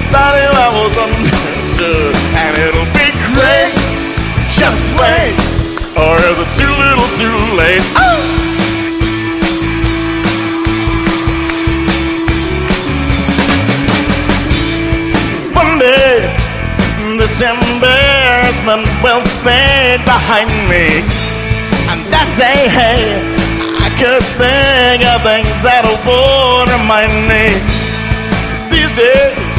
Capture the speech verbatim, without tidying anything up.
thought if I was understood, and it'll be great. Just wait, or is it too little, too late? Oh! One day, this embarrassment will fade behind me, and that day, hey, I could think of things that would remind me. These days